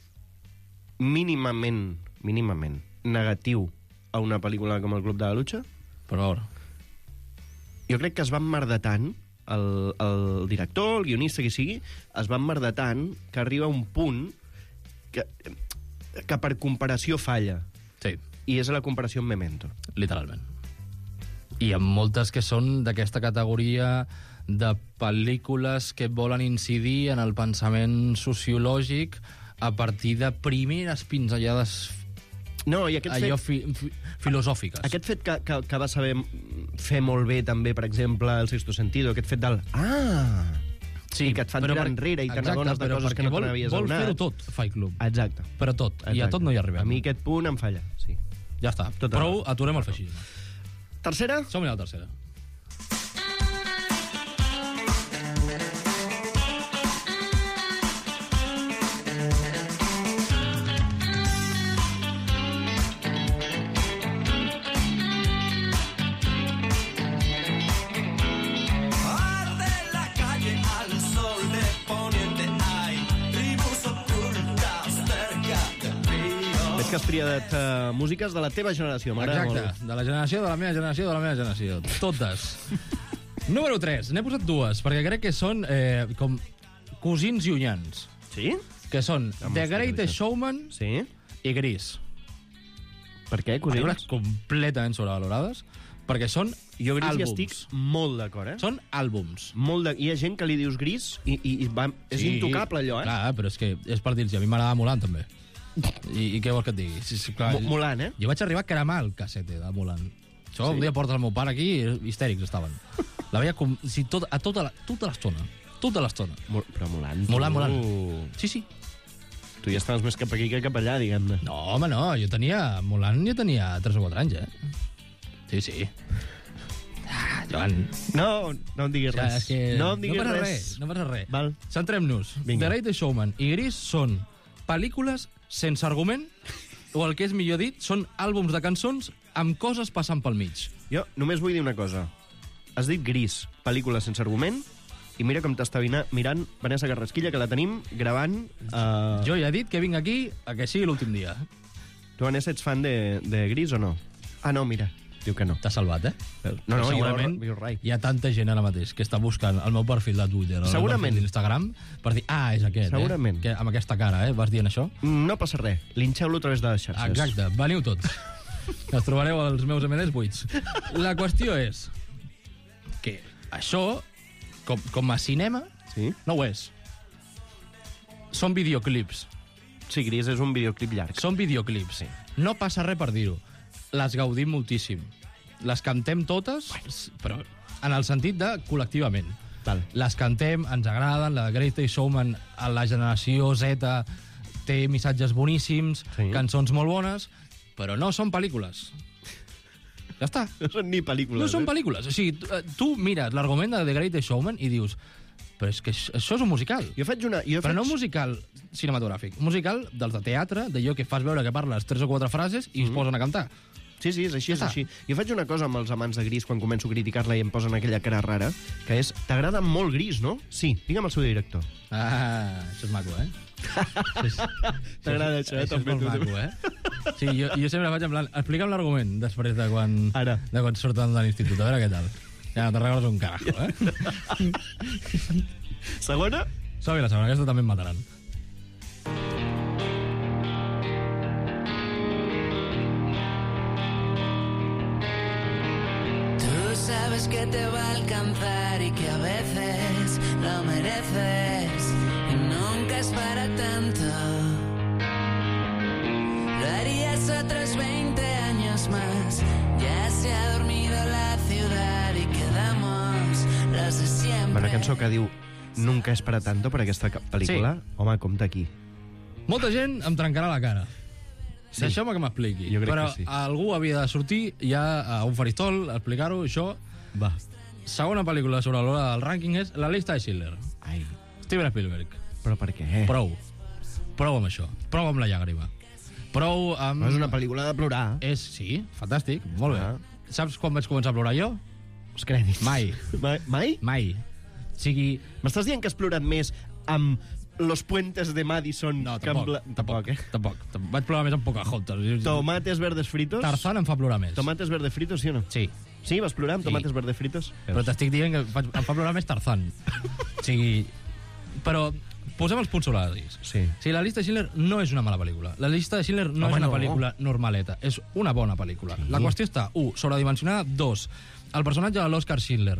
mínimament negatiu a una pel·lícula com El Club de la Lucha? Per favor. Jo crec que es va emmerdar tant, el director, el guionista, qui sigui, es va emmerdar tant que arriba a un punt que per comparació falla. Sí. I és la comparació amb Memento. Literalment. I amb moltes que són d'aquesta categoria de pel·lícules que volen incidir en el pensament sociològic a partir de primeres pinzellades filosòfiques. Aquest fet que va saber fer molt bé també, per exemple, El Sexto Sentido, aquest fet del... Sí, i que et fan tirar enrere i te n'adones de coses que no te n'havies adonat. Vol fer-ho tot, Fight Club. Exacte. Però tot. I a tot no hi arribem. A mi aquest punt em falla, sí. Ja està. Prou, aturem el feixisme. Tercera? Som-hi a la tercera. Que has triat músiques de la teva generació, m'agrada molt. Exacte, de la generació, de la meva generació, de la meva generació. Totes. Número 3, n'he posat dues, perquè crec que són com cosins llunyans. Sí? Que són The Greatest Showman i Grease. Per què, cosins? Pel·lícules completament sobrevalorades, perquè són àlbums. Jo Grease hi estic molt d'acord, Són àlbums. Hi ha gent que li dius Grease i és intocable, allò, Clar, però és que és per dir-los, a mi m'agrada Mulan, també. I què vols que et digui? Clar, Mulan, Jo vaig arribar a cremar el casete de Mulan. Això un dia porta el meu pare aquí i histèrics estaven. La veia com si tota l'estona. Tota l'estona. Però Mulan... Mulan. Sí. Tu ja estaves més cap aquí que cap allà, diguem-ne. No, home, no. Mulan jo tenia 3 o 4 anys, Sí. Joan... No em diguis res. No em diguis res. No passa res. Val. Centrem-nos. The Greatest Showman i Grease són pel·lícules sense argument, o el que és millor dit, són àlbums de cançons amb coses passant pel mig. Jo només vull dir una cosa. Has dit Grease, pel·lícula sense argument, i mira com t'està mirant Vanessa Carrasquilla, que la tenim gravant... Jo ja he dit que vinc aquí a que sigui l'últim dia. Tu, Vanessa, ets fan de Grease o no? Ah, no, mira. Diu que no. T'ha salvat, eh? No, segurament you're right. hi ha tanta gent ara mateix que està buscant el meu perfil de Twitter o el meu perfil d'Instagram per dir, és aquest, Segurament. Que amb aquesta cara, vas dient això. No passa res. Linxeu-lo a través de les xarxes. Exacte, veniu tots. Els trobareu als meus MDs buits. La qüestió és que això, com a cinema, no ho és. Són videoclips. Sí, Gris és un videoclip llarg. Són videoclips. No passa res per dir-ho. Les gaudim moltíssim. Les cantem totes, però en el sentit de col·lectivament. Val. Les cantem, ens agraden, la Greatest Showman a la generació Z té missatges boníssims, cançons molt bones, però no són pel·lícules. Ja està. No són ni pel·lícules. No són pel·lícules. O sigui, tu mires l'argument de The Greatest Showman i dius, però és que això és un musical. Però no un musical cinematogràfic. Un musical dels de teatre, d'allò que fas veure que parles 3 o 4 frases i es posen a cantar. Sí, és així, és així. Jo faig una cosa amb els amants de Gris quan començo a criticar-la i em posen aquella cara rara, que és, t'agrada molt Gris, no? Sí, digue'm el seu director. Això és maco, eh? T'agrada això, Això és molt maco, eh? Sí, jo sempre faig en plan, explica'm l'argument després de quan surten de l'institut, a veure què tal. Ja no te'n recordes un carajo, eh? Segona? Som la segona, aquesta també em mataran. Tú sabes que te va a alcanzar y que a veces lo mereces y nunca es para tanto. Lo harías otros 20 años más. Ya se ha dormido la ciudad y quedamos los de siempre. Una cançó que diu Nunca és para tanto per aquesta pel·lícula. Sí. Home, compte aquí. Molta gent em trencarà la cara. Sí. Deixeu-me que m'expliqui. Però algú havia de sortir ja a un faristol a explicar-ho, això. Va. Segona pel·lícula sobre l'hora del rànquing és La llista de Schindler. Ai. Steven Spielberg. Però per què? Prou amb això. Prou amb la llàgrima. Prou amb... És una pel·lícula de plorar. Sí, fantàstic, molt bé. Saps quan vaig començar a plorar jo? Els crèdits. Mai. Mai? Mai. O sigui... M'estàs dient que has plorat més amb Los Puentes de Madison? No, tampoc. Vaig plorar més amb Pocahontas. Tomates verdes fritos? Tarzan em fa plorar més. Tomates verdes fritos, sí o no? Sí. Sí, vas plorar amb tomates verdes fritos? Però t'estic dient que em fa plorar més Tarzan. O sigui... Però posem els punts sobre les is. Sí. O sigui, La llista de Schindler no és una mala pel·lícula. La llista de Schindler no és una pel·lícula normaleta. És una bona pel·lícula. Sí. La qüestió està, 1, sobredimensionada, 2, el personatge de l'Oscar Schindler.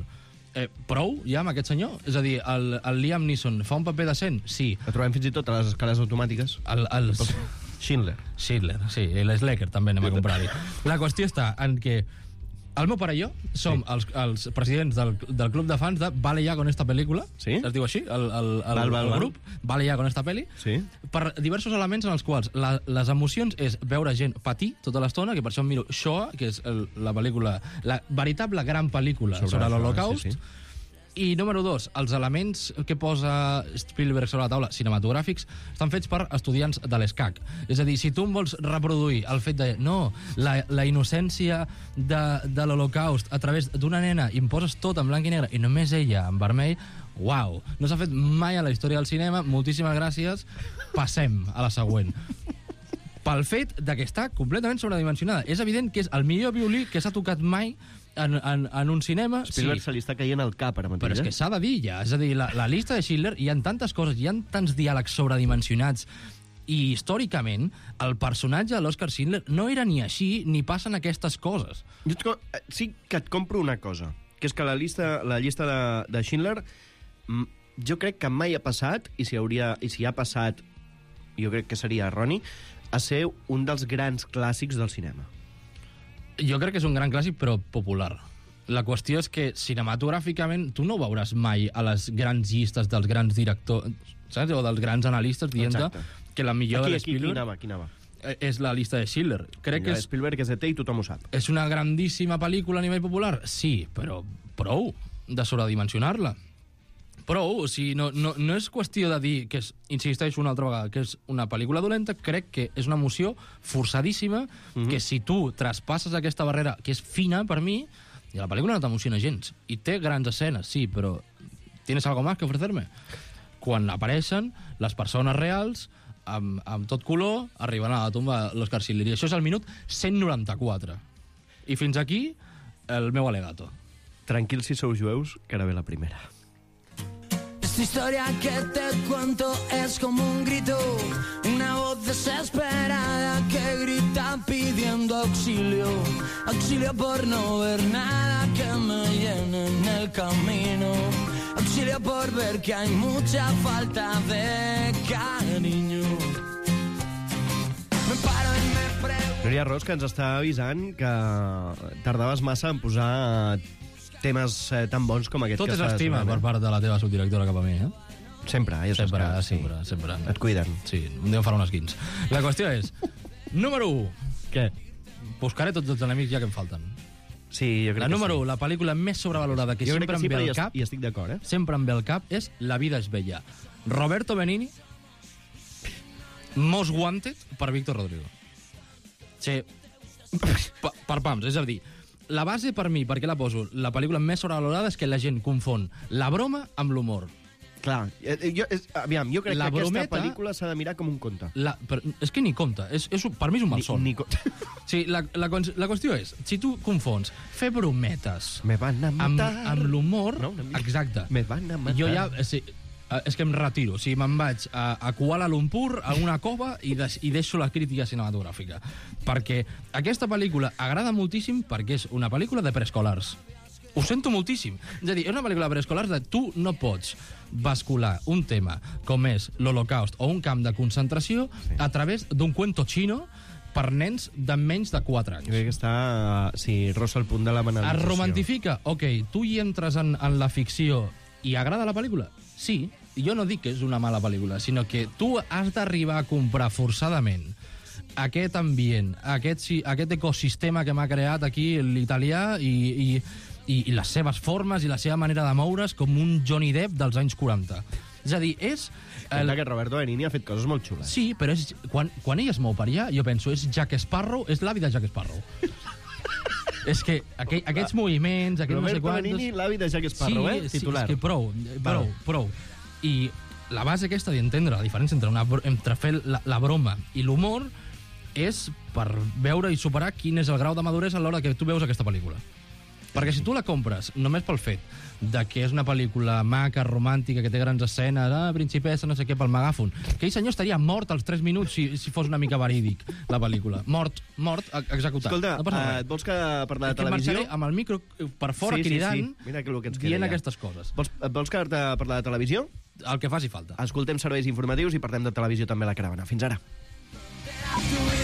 Prou, ja, amb aquest senyor? És a dir, el Liam Neeson fa un paper decent? Sí. La trobem fins i tot a les escales automàtiques. Schindler. Schindler, sí. I l'Slacker també anem a comprar-hi. La qüestió està en que el meu pare i jo som els presidents del club de fans de Vale ya con esta pel·lícula. Sí? Es diu així, el grup. Vale ya con esta pel·li. Sí. Per diversos elements en els quals les emocions és veure gent patir tota l'estona, que per això em miro Shoah, que és la pel·lícula, la veritable gran pel·lícula sobre l'Holocaust. Sí. I número 2, els elements que posa Spielberg sobre la taula cinematogràfics estan fets per estudiants de l'ESCAC. És a dir, si tu em vols reproduir el fet de la innocència de l'Holocaust a través d'una nena i em poses tot en blanc i negre i només ella en vermell, uau, no s'ha fet mai a la història del cinema, moltíssimes gràcies, passem a la següent. Pel fet de que està completament sobredimensionada. És evident que és el millor violí que s'ha tocat mai en un cinema. Spielberg se li està caient el cap ara mateix. Però és que s'ha de dir ja. És a dir, la llista de Schindler hi ha tantes coses, hi ha tants diàlegs sobredimensionats i històricament el personatge de l'Oscar Schindler no era ni així ni passen aquestes coses. Sí que et compro una cosa, que és que la llista de Schindler jo crec que mai ha passat, i si ha passat jo crec que seria erroni, a ser un dels grans clàssics del cinema. Jo crec que és un gran clàssic, però popular. La qüestió és que cinematogràficament tu no ho veuràs mai a les grans llistes dels grans directors, saps? O dels grans analistes dient que la millor de Spielberg... Qui anava? És la llista de Schindler. Crec que Spielberg és ET i tothom ho sap. És una grandíssima pel·lícula a nivell popular? Sí, però prou de sobredimensionar-la. Prou, o sigui, no és qüestió de dir que insisteixo una altra vegada, que és una pel·lícula dolenta. Crec que és una emoció forçadíssima, que si tu traspasses aquesta barrera, que és fina per mi, i la pel·lícula no t'emociona gens. I té grans escenes, sí, però ¿tienes algo más que ofrecerme? Quan apareixen les persones reals, amb tot color, arriben a la tomba de l'Oscar Schindler. I això és al minut 194. I fins aquí el meu alegato. Tranquils si sou jueus, que ara ve la primera. Esta historia que te cuento es como un grito, una voz desesperada que grita pidiendo auxilio, auxilio por no ver nada que me llene en el camino, auxilio por ver que hay mucha falta de cariño. Me paro y me pregunto... Núria Ros, que ens està avisant que tardaves massa en posar temes tan bons com aquest Tot que és estàs estima donant, per part de la teva subdirectora cap a mi, eh? Sempre, ja saps que... Sempre. Et cuiden. Sí, un dia em farà unes quins. La qüestió és, número 1. Què? Buscaré tots els enemics ja que em falten. Sí, jo crec La número que 1, la pel·lícula més sobrevalorada que jo sempre crec que sí, em ve però al cap, hi estic d'acord, sempre em ve al cap, és La vida és bella. Roberto Benigni, Most Wanted per Víctor Rodrigo. Sí, per pams, és a dir, la base per mi, per què la poso? La pel·lícula més sobrevalorada és que la gent confon la broma amb l'humor. Clar, jo crec La que brometa- aquesta pel·lícula s'ha de mirar com un conte. Però és que ni compta, per mi és un malson. Sí, la qüestió és, si tu confons fer brometes Me van a matar. amb l'humor, No, una mica. exacte. Me van a matar. Jo ja, és que em retiro. O sigui, me'n vaig a Kuala Lumpur, a una cova, i deixo la crítica cinematogràfica. Perquè aquesta pel·lícula agrada moltíssim perquè és una pel·lícula de preescolars. Ho sento moltíssim. És a dir, és una pel·lícula de preescolars de tu no pots bascular un tema com és l'Holocaust o un camp de concentració a través d'un cuento xino per nens de menys de 4 anys. Jo crec que està, sí, rossa el punt de la banalització. Es romantifica? Ok, tu hi entres en la ficció i agrada la pel·lícula? Sí, jo no dic que és una mala pel·lícula, sinó que tu has d'arribar a comprar forçadament aquest ambient, aquest ecosistema que m'ha creat aquí l'italià i les seves formes i la seva manera de moure's com un Johnny Depp dels anys 40. És a dir, és... Que Roberto Benigni ha fet coses molt xules. Sí, però quan ell es mou per allà, jo penso, és Jack Sparrow, és l'avi de Jack Sparrow. És que aquests moviments, aquests no sé Roberto quantos... Benigni, l'avi de Jack Sparrow, titular. Sí, és que prou. I la base aquesta d'entendre la diferència entre fer la broma i l'humor és per veure i superar quin és el grau de maduresa a l'hora que tu veus aquesta pel·lícula. Perquè si tu la compres només pel fet de que és una pel·lícula maca, romàntica, que té grans escenes, principessa, no sé què, pel megàfon, aquell senyor estaria mort als 3 minuts si fos una mica verídic, la pel·lícula. Mort, executat. Escolta, no passa res. et vols que parlar de televisió? Marxaré amb el micro per fora cridant, Mira que el que ens queda dient ja. aquestes coses. Vols quedar-te a parlar de televisió? El que faci falta. Escoltem serveis informatius i parlem de televisió també a la caravana. Fins ara. Tu